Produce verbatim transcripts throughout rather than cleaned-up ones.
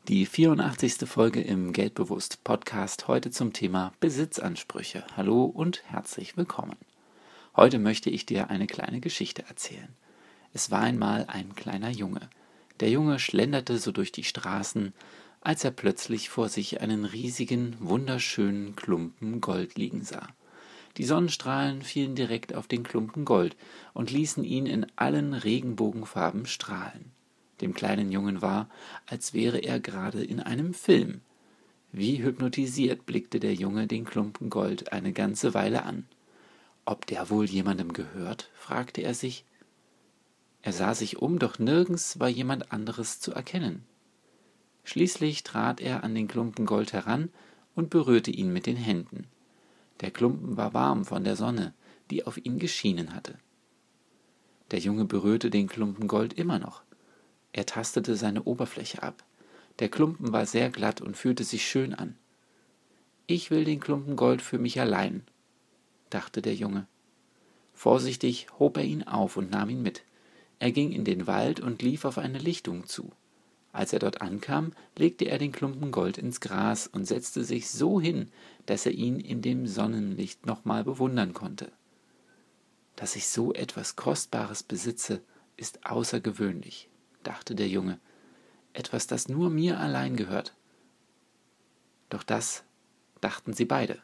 Die vierundachtzigste Folge im Geldbewusst Podcast, heute zum Thema Besitzansprüche. Hallo und herzlich willkommen. Heute möchte ich dir eine kleine Geschichte erzählen. Es war einmal ein kleiner Junge. Der Junge schlenderte so durch die Straßen, als er plötzlich vor sich einen riesigen, wunderschönen Klumpen Gold liegen sah. Die Sonnenstrahlen fielen direkt auf den Klumpen Gold und ließen ihn in allen Regenbogenfarben strahlen. Dem kleinen Jungen war, als wäre er gerade in einem Film. Wie hypnotisiert blickte der Junge den Klumpen Gold eine ganze Weile an. Ob der wohl jemandem gehört, fragte er sich. Er sah sich um, doch nirgends war jemand anderes zu erkennen. Schließlich trat er an den Klumpen Gold heran und berührte ihn mit den Händen. Der Klumpen war warm von der Sonne, die auf ihn geschienen hatte. Der Junge berührte den Klumpen Gold immer noch. Er tastete seine Oberfläche ab. Der Klumpen war sehr glatt und fühlte sich schön an. »Ich will den Klumpen Gold für mich allein«, dachte der Junge. Vorsichtig hob er ihn auf und nahm ihn mit. Er ging in den Wald und lief auf eine Lichtung zu. Als er dort ankam, legte er den Klumpen Gold ins Gras und setzte sich so hin, dass er ihn in dem Sonnenlicht nochmal bewundern konnte. »Dass ich so etwas Kostbares besitze, ist außergewöhnlich«, dachte der Junge, etwas, das nur mir allein gehört. Doch das dachten sie beide.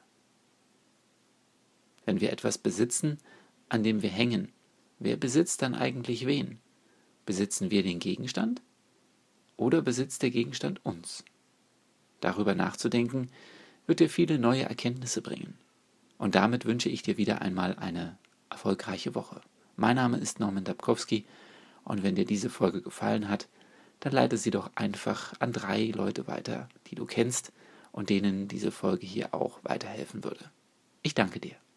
Wenn wir etwas besitzen, an dem wir hängen, wer besitzt dann eigentlich wen? Besitzen wir den Gegenstand? Oder besitzt der Gegenstand uns? Darüber nachzudenken, wird dir viele neue Erkenntnisse bringen. Und damit wünsche ich dir wieder einmal eine erfolgreiche Woche. Mein Name ist Norman Dabkowski. Und wenn dir diese Folge gefallen hat, dann leite sie doch einfach an drei Leute weiter, die du kennst und denen diese Folge hier auch weiterhelfen würde. Ich danke dir.